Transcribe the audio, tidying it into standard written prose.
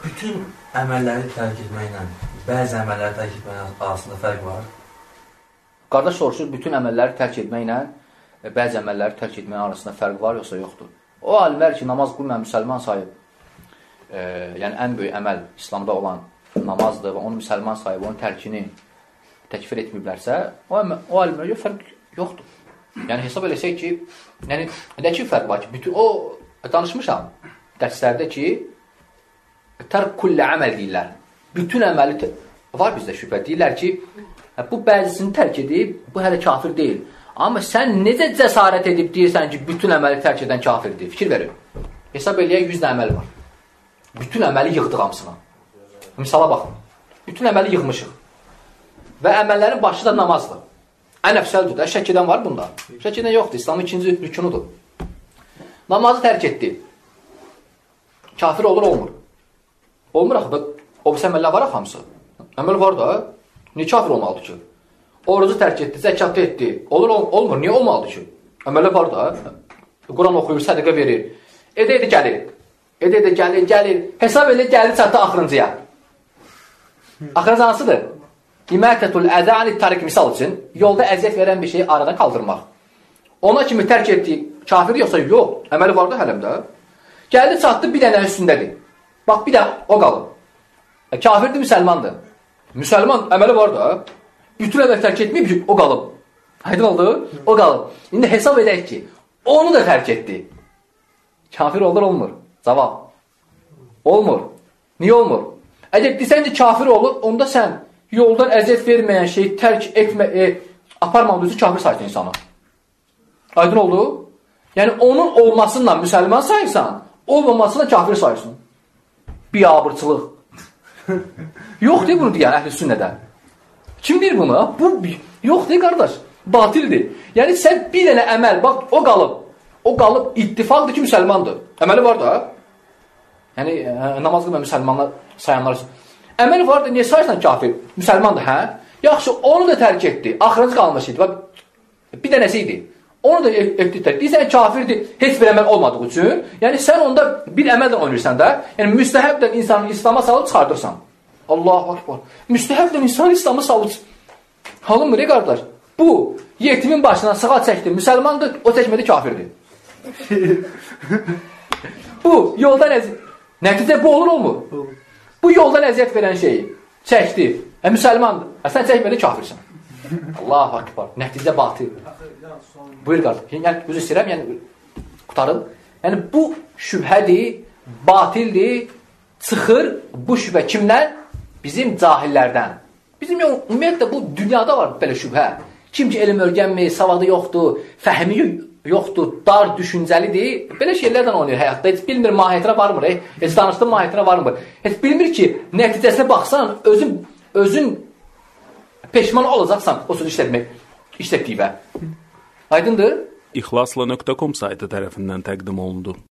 bütün əməlləri tərk etməklə, bəzi əməlləri tərk etməklə arasında fərq var. Qardaş soruşur, bütün əməlləri tərk etməklə, bəzi əməlləri tərk etmək arasında fərq var, yoxsa yoxdur? O alimlər ki, namaz qılmayan müsəlman sayıb, yəni ən böyük əməl İslamda olan namazdır və onu müsəlman sayıb, onun tərkini təkfir etməyiblərsə, o alimlərə fərq yoxdur. Yəni, hesab eləsək ki, yəni, nə ki fərq var ki, bütün, o danışmışam dərslərdə ki, tərk kullə əməl deyirlər. Bütün əməli var bizdə şübhə. Deyirlər ki, bu bəzisini tərk edib, bu hələ kafir deyil. Amma sən necə cəsarət edib deyirsən ki, bütün əməli tərk edən kafirdir? Fikir verin. Hesab eləyək 100 əməl var. Bütün əməli yığdıq hamısına. Misala baxın. Bütün əməli yığmışıq. Və əməllərin başı da namazdır. Ən əfsəldir də. Şək edən var bunda. Şək edən yoxdur. İslamın ikinci rükunudur. Namazı tərk etdi. Kafir olur, olmur. Olmur axı. O biz əməllər var axı hamısı. Əməl var da. Niyə kafir olmalıdır ki? Orucu tərk etdi, zəkatı etdi. Olur, olmur. Niyə olmalıdır ki? Əməllər var da. Quran oxuyur, sədəqə verir. Edə gəlir. Edə gəlir. Hesab elə gəlir çatdı axırıncıya. Axırıncı hansıdır? İmətətul əzəli tarik misal üçün yolda əziyyət verən bir şeyi aradan kaldırmaq. Ona kimi tərk etdiyi kafir yoxsa yox. Əməli var da hələmdə. Gəldi çatdı bir dənə üstündədir. Bax bir dənə o qalıb. Kafirdir, müsəlmandır. Müsəlman əməli var da. Bütün əməl tərk etməyib, o qalıb. Aydın oldu? O qalıb. İndi hesab edək ki, onu da tərk etdi. Kafir olur, olmur. Cavab. Olmur. Niyə olmur? Əgər desən ki, kafir olur, onda sən yoldan əziyyət verməyən şeyi tərk aparmadığı üçün kafir sayırsın insanı. Aydın oldu? Yəni, onun olmasından müsəlman sayırsan, olmamasından kafir sayırsın. Biabırçılıq. Yox deyil bunu deyən əhl-i sünnədən. Kim deyir bunu? Bu yox deyil qardaş. Batildir. Yəni sən bir dənə əməl, bax o qalıb. O qalıb ittifaqdır ki, müsəlmandır. Əməli var da. Yəni namaz qılmayan müsəlmanlar sayanlar üçün. Əməli var da, niyə sayırsan kafir? Müsəlmandır, hə? Yaxşı, onu da tərk etdi. Axırıncı qalmış idi. Bir dənəsi idi. Onu da etdi. Deyirsən kafirdir, heç bir əməl olmadığı üçün. Yəni sən onda bir əməldən oynayırsan da. Yəni müstəhəbdən insanı İslama salıb çıxardırsan. Allahu akbar. Müstəhəbdən insan İslamı salıb. Halınmır, qardaş. Bu, yetimin başından sığa çəkdi. Müsəlmandır, o çəkmədi kafirdir. Bu, yoldan əziyyət. Nəticə bu olur, olmur? Bu yoldan əziyyət verən şeyi çəkdi. Müsəlmandır. Sən çəkmədi, kafirsən. Allahu akbar. Nəticə batil. Buyur, qardaş. Yəni, üzr istəyirəm, yəni, qutarım. Yəni, bu şübhədir, batildir, çıxır bu şübhə kimdən? Bizim cahillərdən. Bizim ümumiyyətlə bu dünyada var belə şübhə. Kim ki elm öyrənmir, savadı yoxdur, fəhmi yoxdur, dar düşüncəlidir. Belə şeylərdən oynayır həyatda. Heç bilmir mahiyyətinə varmır. Heç danışdığı mahiyyətinə varmır. Heç bilmir ki, nəticəsinə baxsan, özün peşman olacaqsan o sözü işlətdiyivə. Aydındır? İxlasla.com saytı tərəfindən təqdim olundu.